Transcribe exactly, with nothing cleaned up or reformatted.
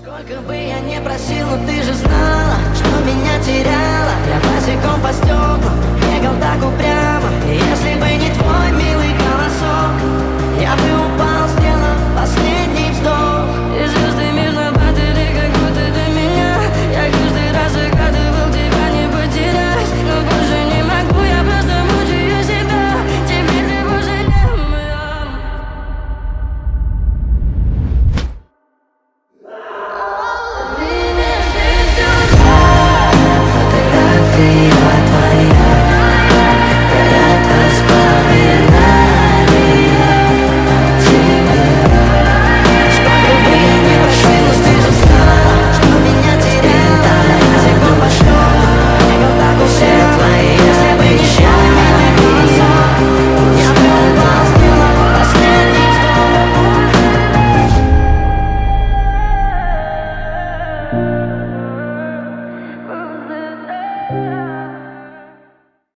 Сколько бы я не просил, но ты же знала, что меня теряла. Я босиком по стеклам бегал так упрямо. Если бы не твой милый голосок, я бы упал, сделав последний вздох. И звезды мирно падали, как будто до меня. Я каждый раз загадывал тебя не потерять, но больше не могу, я просто мучаю себя. Теперь ты больше не моя. Yeah.